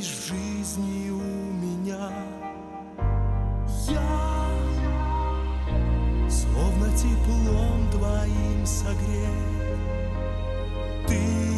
видишь в жизни у меня. Я словно теплом твоим согрет. Ты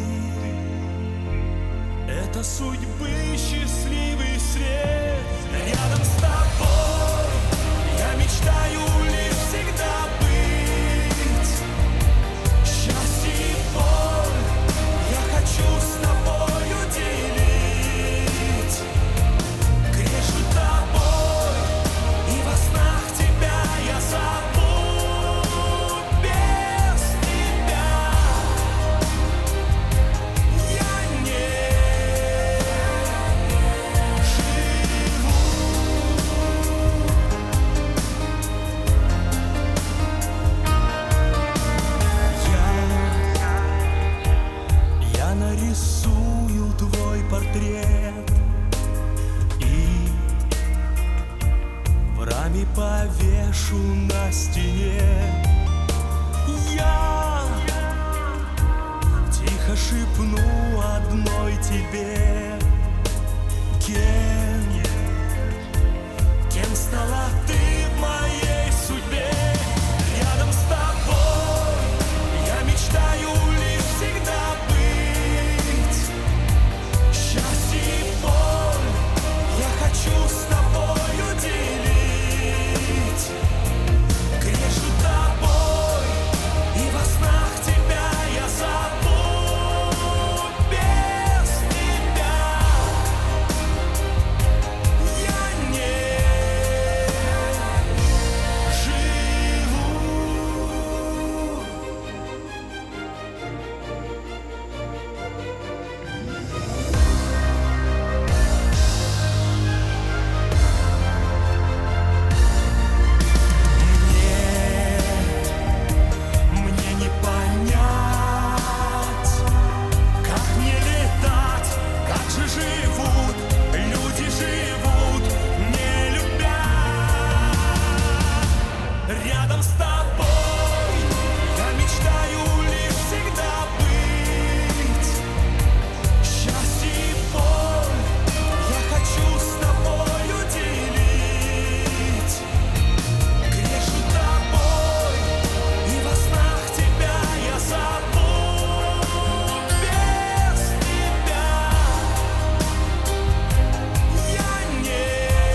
— это судьбы счастливый свет. Рядом с тобой я мечтаю лишь всегда быть. Счастье и боль я хочу с тобою делить. Грешу тобой, и во снах тебя я зову. Без тебя я не живу. Я нарисую твой портрет и в раме повешу на стене. Я тихо шепну одной тебе: кем стала ты в моей судьбе? Рядом с тобой я мечтаю лишь всегда быть. Счастье и боль я хочу с тобою делить. Грешу тобой, и во снах тебя я зову. Без тебя я не живу. Мне не понять, как мне летать, как же живут люди, живут, не любя. Рядом с тобой я мечтаю лишь всегда быть. Счастье и боль я хочу с тобою делить. Грешу тобой, и во снах тебя я зову. Без тебя я не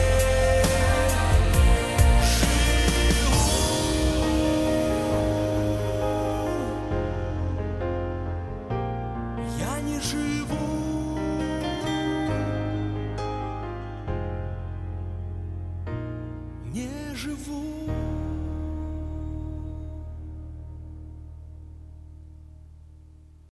живу. Я не живу. Не живу.